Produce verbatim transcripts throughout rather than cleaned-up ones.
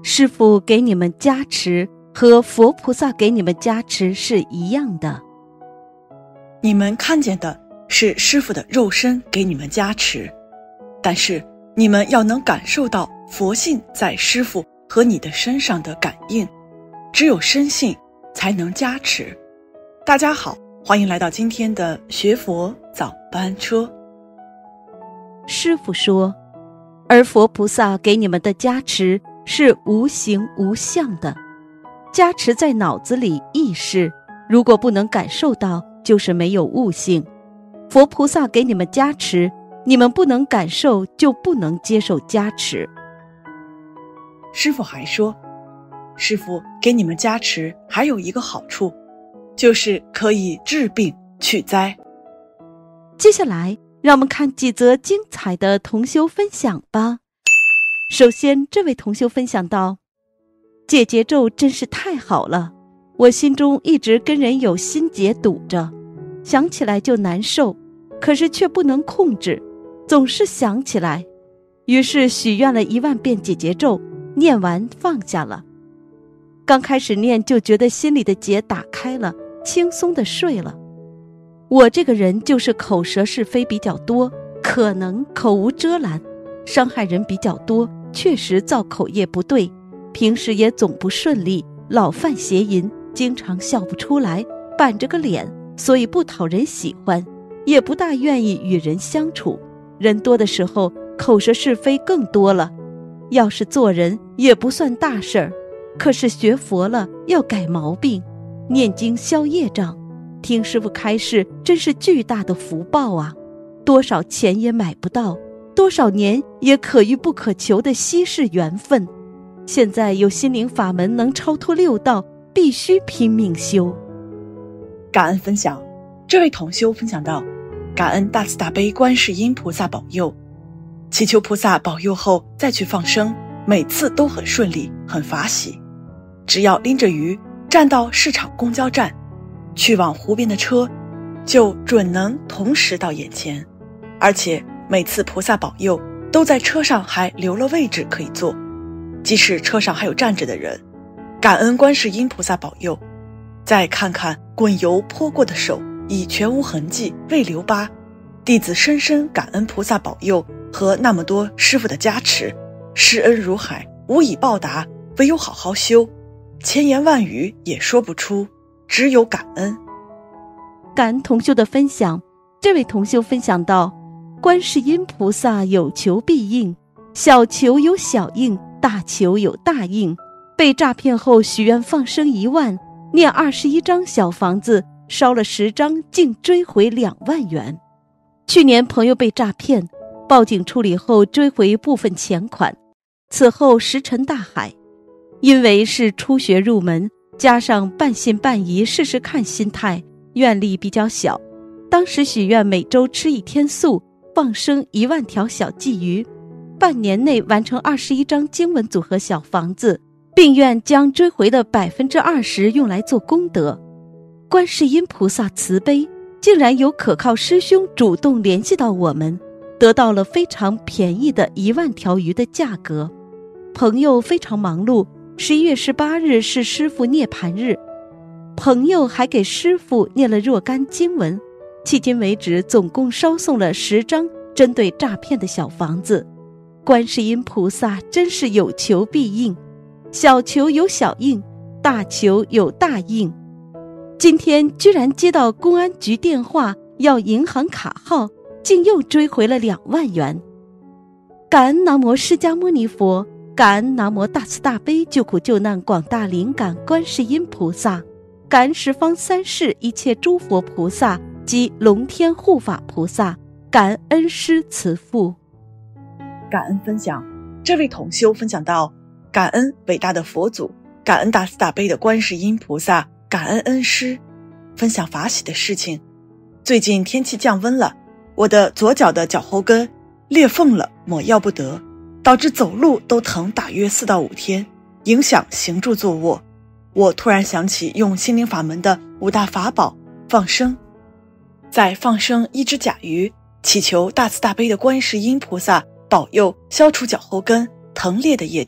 师父给你们加持和佛菩萨给你们加持是一样的。 你们看见的是师父的肉身给你们加持，但是你们要能感受到佛性在师父和你的身上的感应，只有深信才能加持。大家好，欢迎来到今天的学佛早班车。 师父说，而佛菩萨给你们的加持是无形无相的，加持在脑子里意识，如果不能感受到，就是没有悟性。佛菩萨给你们加持，你们不能感受，就不能接受加持。 师父还说，师父给你们加持还有一个好处，就是可以治病去灾。 接下来让我们看几则精彩的同修分享吧。首先，这位同修分享到，解结咒真是太好了，我心中一直跟人有心结堵着，想起来就难受，可是却不能控制，总是想起来，于是许愿了一万遍解结咒，念完放下了。刚开始念就觉得心里的结打开了，轻松地睡了。我这个人就是口舌是非比较多，可能口无遮拦，伤害人比较多，确实造口业不对，平时也总不顺利，老犯邪淫，经常笑不出来，板着个脸，所以不讨人喜欢，也不大愿意与人相处。人多的时候，口舌是非更多了。要是做人也不算大事儿，可是学佛了要改毛病，念经消业障，听师父开示真是巨大的福报啊！多少钱也买不到，多少年也可遇不可求的稀世缘分。现在有心灵法门能超脱六道，必须拼命修。 感恩分享，这位同修分享到，感恩大慈大悲观世音菩萨保佑，祈求菩萨保佑后再去放生，每次都很顺利，很法喜。只要拎着鱼站到市场公交站，去往湖边的车就准能同时到眼前，而且每次菩萨保佑都在车上还留了位置可以坐，即使车上还有站着的人。感恩观世音菩萨保佑，再看看滚油泼过的手已全无痕迹，未留疤。弟子深深感恩菩萨保佑和那么多师父的加持，施恩如海，无以报答，唯有好好修，千言万语也说不出，只有感恩。 感恩同修的分享，这位同修分享到，观世音菩萨有求必应，小求有小应，大求有大应。被诈骗后许愿放生一万，念二十一张小房子，烧了十张，竟追回两万元。去年朋友被诈骗，报警处理后追回部分钱款，此后石沉大海。因为是初学入门，加上半信半疑试试看心态，愿力比较小，当时许愿每周吃一天素，放生一万条小鲫鱼，半年内完成二十一张经文组合小房子，并愿将追回的百分之二十用来做功德。观世音菩萨慈悲，竟然有可靠师兄主动联系到我们，得到了非常便宜的一万条鱼的价格。朋友非常忙碌，十一月十八日是师父涅槃日，朋友还给师父念了若干经文，迄今为止总共烧送了十张针对诈骗的小房子。观世音菩萨真是有求必应，小求有小应，大求有大应。今天居然接到公安局电话要银行卡号，竟又追回了两万元。感恩南无释迦牟尼佛，感恩南无大慈大悲救苦救难广大灵感观世音菩萨，感恩十方三世一切诸佛菩萨及龙天护法菩萨，感恩恩师慈父。 感恩分享，这位同修分享到，感恩伟大的佛祖，感恩大慈大悲的观世音菩萨，感恩恩师。分享法喜的事情，最近天气降温了，我的左脚的脚后跟裂缝了，抹药不得，导致走路都疼大约四到五天，影响行住坐卧。我突然想起用心灵法门的五大法宝放生，在放生一只甲鱼，祈求大慈大悲的观世音菩萨保佑消除脚后跟疼裂的业障，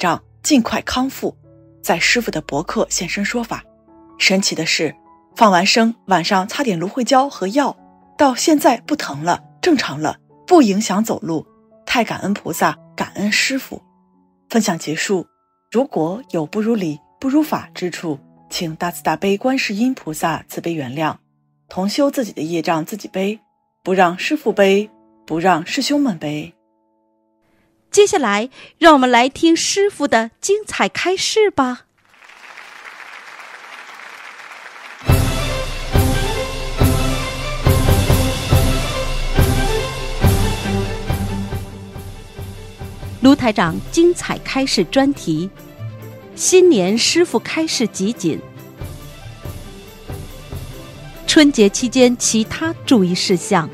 尽快康复，在师傅的博客现身说法。神奇的是，放完生晚上擦点芦荟胶和药，到现在不疼了，正常了，不影响走路，太感恩菩萨，感恩师傅。分享结束，如果有不如理不如法之处，请大慈大悲观世音菩萨慈悲原谅。同修自己的业障自己背，不让师父背，不让师兄们背。 接下来让我们来听师父的精彩开示吧。卢台长精彩开示专题：新年师父开示集锦，春节期间其他注意事项。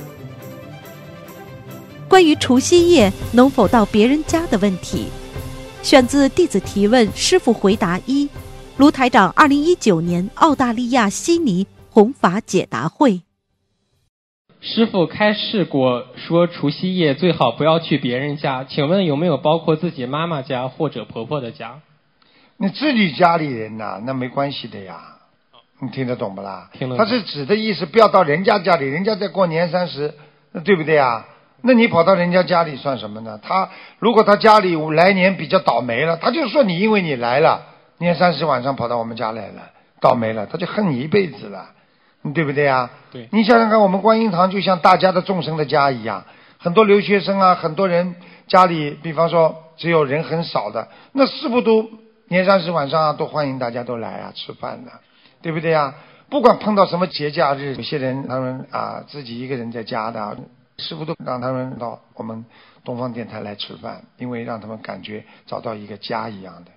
关于除夕夜能否到别人家的问题，选自弟子提问，师父回答一，卢台长二零一九年澳大利亚悉尼弘法解答会。 师父开示过说除夕夜最好不要去别人家，请问有没有包括自己妈妈家或者婆婆的家？ 你自己家里人呐、啊，那没关系的呀，你听得懂不啦？ 听得懂。 他是指的意思，不要到人家家里，人家在过年三十，对不对呀？那你跑到人家家里算什么呢？他如果他家里来年比较倒霉了，他就说你因为你来了年三十晚上跑到我们家来了，倒霉了，他就恨你一辈子了。对不对呀？ 对， 你想想看，我们观音堂就像大家的众生的家一样，很多留学生啊，很多人家里，比方说只有人很少的，那是不都年三十晚上啊，都欢迎大家都来啊吃饭的，对不对呀？不管碰到什么节假日，有些人他们啊自己一个人在家的，师父都让他们到我们东方电台来吃饭，因为让他们感觉找到一个家一样的。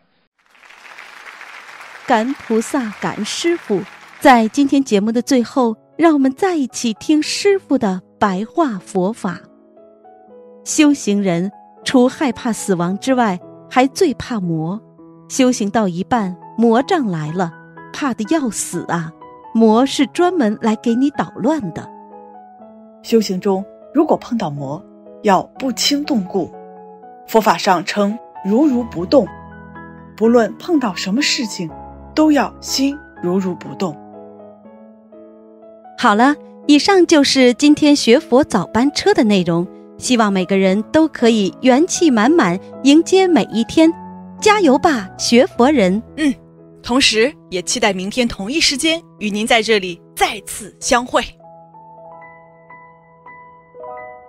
感恩菩萨，感恩师父。在今天节目的最后，让我们再一起听师父的白话佛法。修行人除害怕死亡之外，还最怕魔。修行到一半，魔障来了，怕得要死啊！魔是专门来给你捣乱的。 修行中如果碰到魔，要不轻动故，佛法上称如如不动，不论碰到什么事情，都要心如如不动。 好了，以上就是今天学佛早班车的内容，希望每个人都可以元气满满迎接每一天，加油吧，学佛人！ 嗯，同时也期待明天同一时间与您在这里再次相会。